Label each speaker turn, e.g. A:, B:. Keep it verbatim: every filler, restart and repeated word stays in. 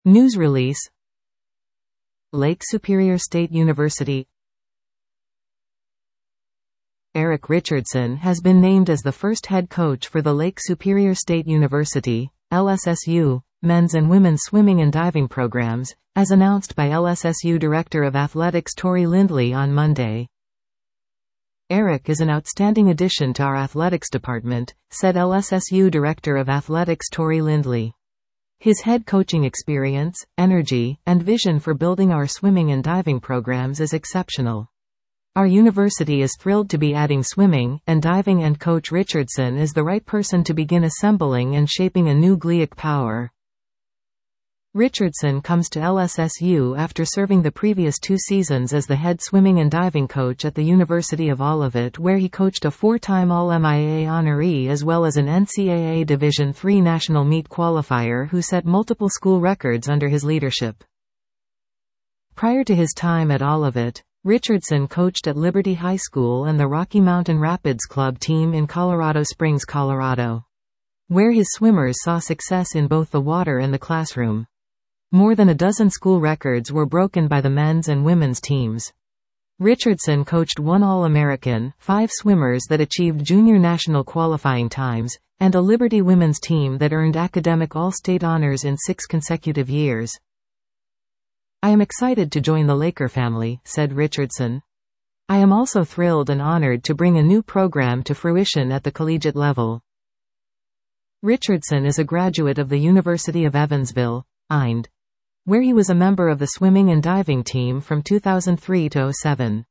A: News release. Lake Superior State University. Eric Richardson has been named as the first head coach for the Lake Superior State University, L S S U, men's and women's swimming and diving programs, as announced by L S S U Director of Athletics Tori Lindley on Monday. Eric is an outstanding addition to our athletics department, said L S S U Director of Athletics Tori Lindley. His head coaching experience, energy, and vision for building our swimming and diving programs is exceptional. Our university is thrilled to be adding swimming and diving, and Coach Richardson is the right person to begin assembling and shaping a new G L I A C power. Richardson comes to L S S U after serving the previous two seasons as the head swimming and diving coach at the University of Olivet, where he coached a four-time All M I A honoree as well as an N C double A Division three national meet qualifier who set multiple school records under his leadership. Prior to his time at Olivet, Richardson coached at Liberty High School and the Rocky Mountain Rapids Club team in Colorado Springs, Colorado, where his swimmers saw success in both the water and the classroom. More than a dozen school records were broken by the men's and women's teams. Richardson coached one All-American, five swimmers that achieved junior national qualifying times, and a Liberty women's team that earned academic All-State honors in six consecutive years. "I am excited to join the Laker family," said Richardson. "I am also thrilled and honored to bring a new program to fruition at the collegiate level." Richardson is a graduate of the University of Evansville, I N D, where he was a member of the swimming and diving team from two thousand three to oh seven.